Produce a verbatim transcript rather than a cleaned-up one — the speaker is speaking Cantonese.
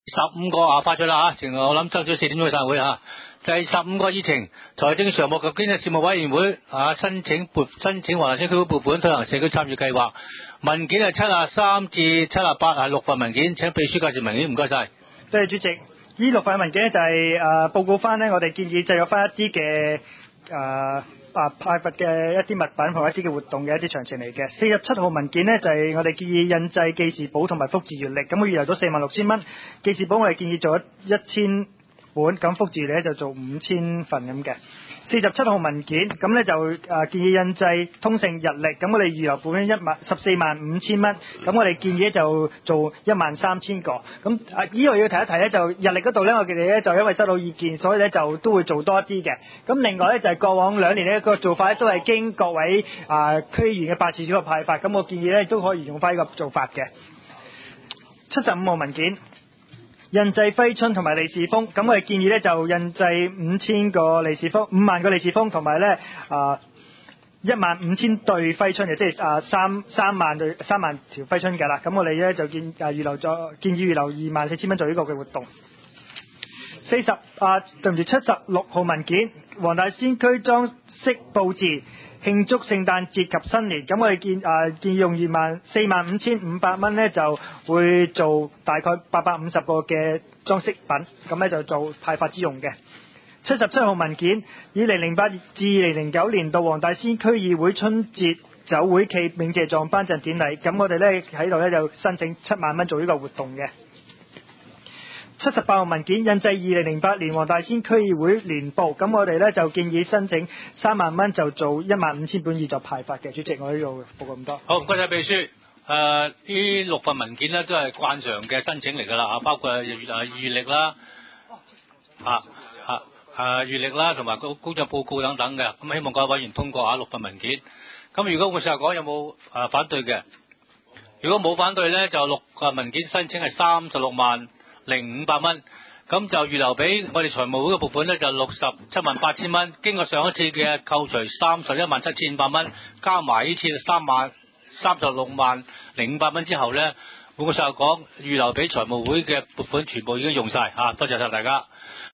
十五個啊發咗啦嚇，我諗爭取四點鐘散會嚇。第十五個議程，財政常務及經濟事務委員會啊申請撥申請黃大仙區撥款推行社區參與計劃，文件係七啊三至七啊八係六份文件，請秘書介紹文件，唔該晒。 多謝主席。呢六份文件咧就係、是、誒、呃、報告翻呢，我哋建議製作翻一啲嘅誒啊派發嘅一啲物品同一啲嘅活動嘅一啲詳情嚟嘅。四十七號文件呢，就係、是、我哋建議印製記事簿同埋福字月曆，咁我預留咗四萬六千蚊。記事簿我哋建議做一一千本，咁福字咧就做五千份咁嘅。四十七號文件，咁咧就誒、呃、建議印製通勝日曆，咁我哋預留本一萬十四萬五千蚊，咁我哋建議咧就做一萬三千個。咁啊呢個要提一提咧，就日曆嗰度咧，我哋咧就因為收到意見，所以咧就都會做多一啲嘅。咁另外咧就係、是、過往兩年呢個做法咧都係經各位啊、呃、區議員嘅辦事處嘅派發，咁我建議咧都可以用翻呢個做法嘅。七十五號文件。印製揮春同埋利是封，咁我哋建議咧就印製五千個利是封，五萬個利是封，同埋咧啊一萬五千對揮春嘅，即係啊三三萬對三萬條揮春㗎啦。咁我哋咧就建啊預留咗建議預留二萬四千蚊做呢個嘅活動。四十啊對唔住七十六號文件，黃大仙區裝飾佈置。慶祝聖誕節及新年，咁我哋建啊建議用二萬四萬五千五百蚊咧，就會做大概八百五十個嘅裝飾品，咁咧就做派發之用嘅。七十七號文件，二零零八至二零零九年度黃大仙區議會春節酒會暨鳴謝狀頒獎典禮，咁我哋咧喺度咧就申請七萬蚊做呢個活動嘅。七十八號文件，印製二零零八年黃大仙區議會年報，咁我哋咧就建議申請三萬蚊就做一萬五千本以作派發嘅。主席，我呢度報告咁多。 好，唔該晒秘書。誒、呃，呢六份文件咧都係慣常嘅申請嚟㗎啦嚇，包括月誒月曆啦，嚇嚇誒月曆啦，同埋工工作報告等等嘅。咁希望各位委員通過下六份文件。咁如果我實講有冇誒反對嘅？如果冇反對咧，就六個文件申請係三十六萬零五百蚊，咁就預留俾我哋財務會嘅撥款咧，就六十七萬八千蚊。經過上一次嘅扣除三十一萬七千五百蚊，加埋呢次三萬三十六萬零五百蚊之後咧，換句實話講，預留俾財務會嘅撥款全部已經用晒嚇，多謝晒大家。